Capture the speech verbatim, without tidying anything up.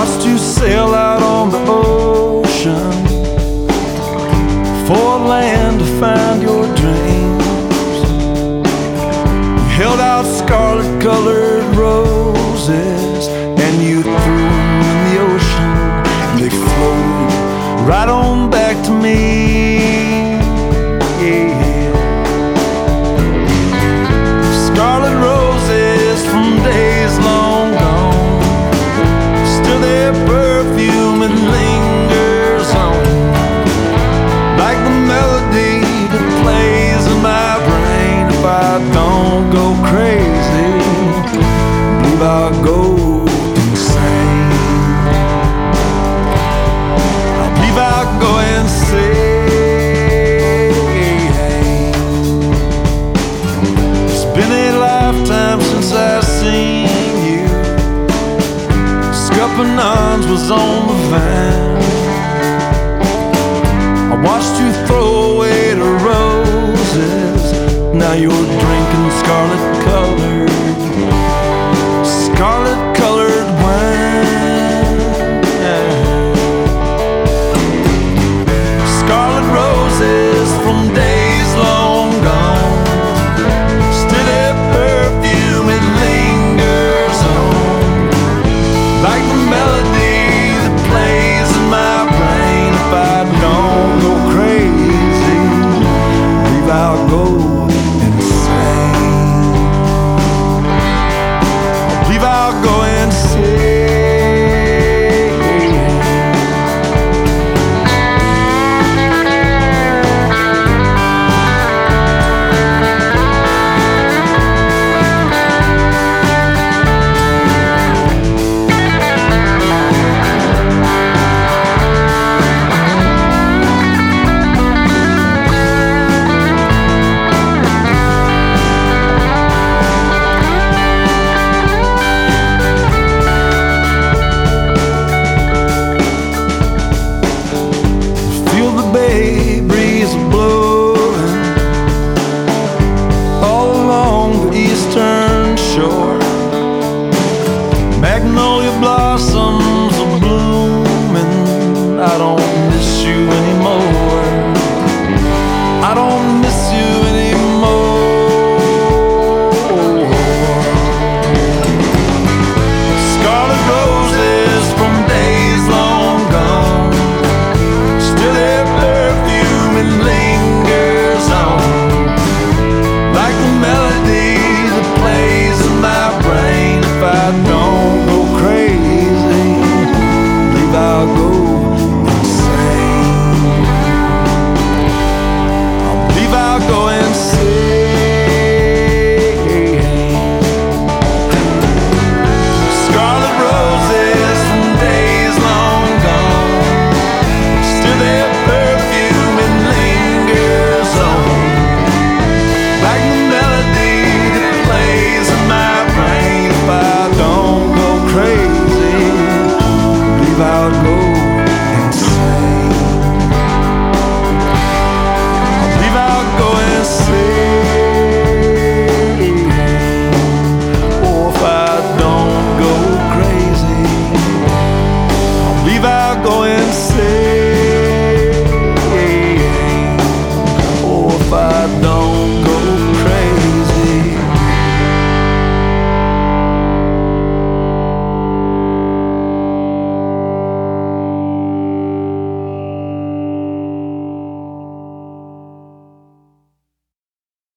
watched you sail out on the ocean for land to find your dreams. You held out scarlet colored roses and you threw them in the ocean, and they floated right on back to me. Yeah. Scarlet roses from days long gone, still their perfume it lingers on, like the melody that plays in my brain. If I don't go crazy, believe I'll go insane. I believe I'll go insane. It's been a lifetime since I've seen you. Scuppernons was on the vine. I watched you throw away the roses. Now you're drinking scarlet color